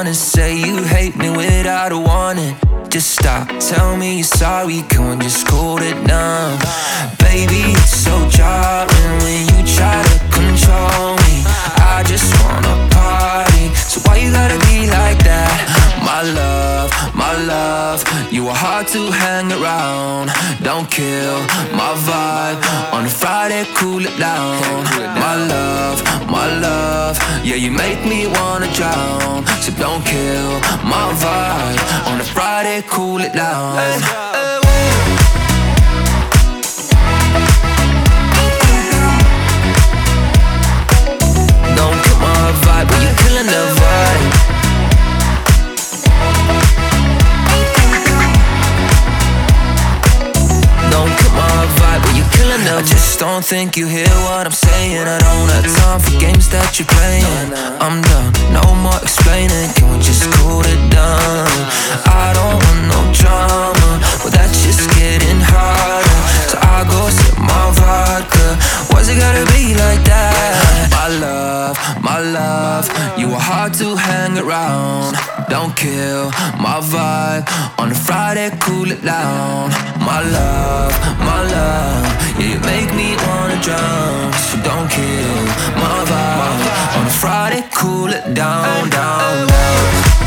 wanna say you hate me without a warning. Just stop, tell me you're sorry, can we just cool it down? Baby, it's so jarring when you try to control me. I just wanna party, so why you gotta be like that? My love, you are hard to hang around. Don't kill my vibe, on a Friday cool it down. My love, yeah you make me wanna drown. So don't kill my vibe, on a Friday cool it down. Don't kill my vibe, but you're killing the vibe. Don't kill my vibe, but you're killing the vibe. I just don't think you hear what I'm saying. I don't have time for games that you're playing. I'm done, no more explaining. Can we just cool it down? I don't want no drama, but that's just getting harder. So I go sip my vodka. Why's it gotta be like that? My love, you are hard to hang around. Don't kill my vibe, on a Friday cool it down. My love, yeah you make me wanna drown. So don't kill my vibe, on a Friday cool it down, down, down.